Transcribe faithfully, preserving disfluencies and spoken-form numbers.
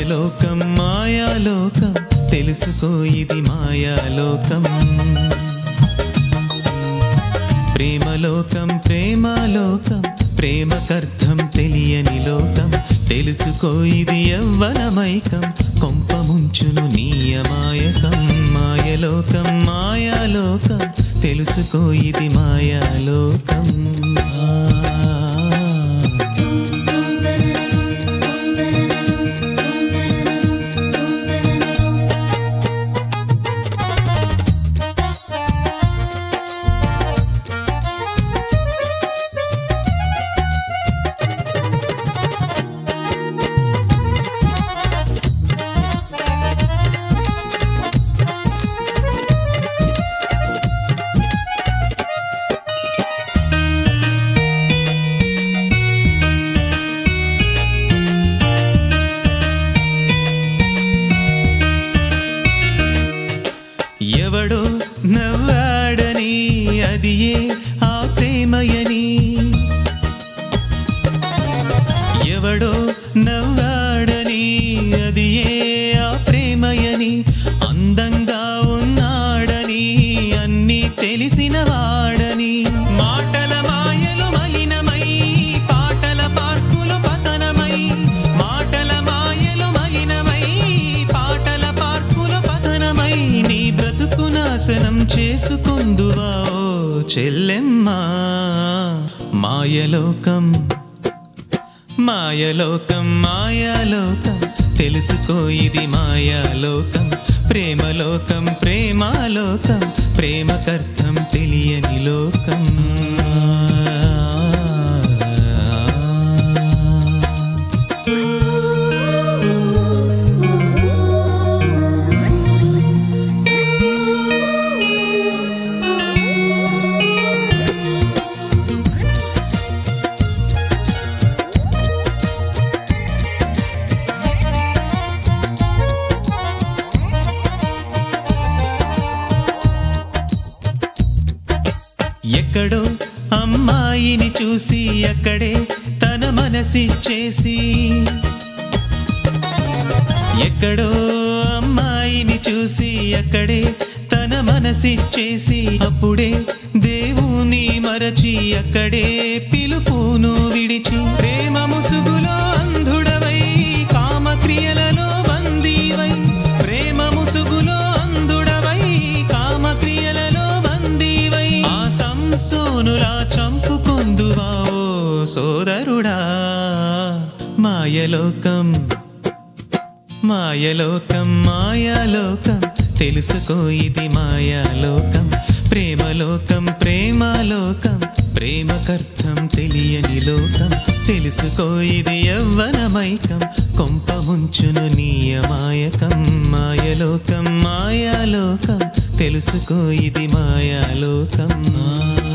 మాయలోకం మాయాలోకం తెలుసుకో ఇది మాయాలోకం ప్రేమలోకం ప్రేమాలోకం ప్రేమకర్థం తెలియని లోకం తెలుసుకో ఇది యవ్వనమైకం కొంప ముంచును నీయమాయకం మాయలోకం మాయాలోకం తెలుసుకో ఇది మాయాలోకం ఎవడో నవ్వాడని అది ఏ ఆ ప్రేమయని ఎవడో నవ్వాడని అది ఏ ఆ ప్రేమయని అందంగా ఉన్నాడని అన్నీ తెలిసిన వాడని మాటల మాయలు మలినమై పాటల పార్కులు పతనమై మాటల మాయలు మలినమై పాటల పార్కులు పతనమై నీ బ్రతుకు నాశనం చేసుకుందువా ఓ చెల్లెమ్మా మాయలోకం మాయలోకం మాయాలోకం తెలుసుకో ఇది మాయాలోకం ప్రేమలోకం ప్రేమాలోకం ప్రేమకర్థం తెలియని లోకం ఎక్కడో అమ్మాయిని చూసి అక్కడే తన మనసిచ్చేసి ఎక్కడో అమ్మాయిని చూసి అక్కడే తన మనసిచ్చేసి అప్పుడే దేవుని మరచి అక్కడే పిలుపును విడిచి ప్రేమ ముసుగులో అంధుడవై కామక్రియలలో బందీవై ప్రేమ ముసుగులో అంధుడవై కామక్రియలలో బందీవై ఆ సంసోనులా చంపుకుందువా ఓ సోదరుడా మాయలోకం మాయలోకం మాయాలోకం తెలుసుకో ఇది మాయాలోకం ప్రేమలోకం ప్రేమాలోకం ప్రేమకర్థం తెలియని లోకం తెలుసుకో ఇది యవ్వనమైకం కొంప ముంచును నీయమాయకం మాయలోకం మాయాలోకం తెలుసుకో ఇది మాయాలోకం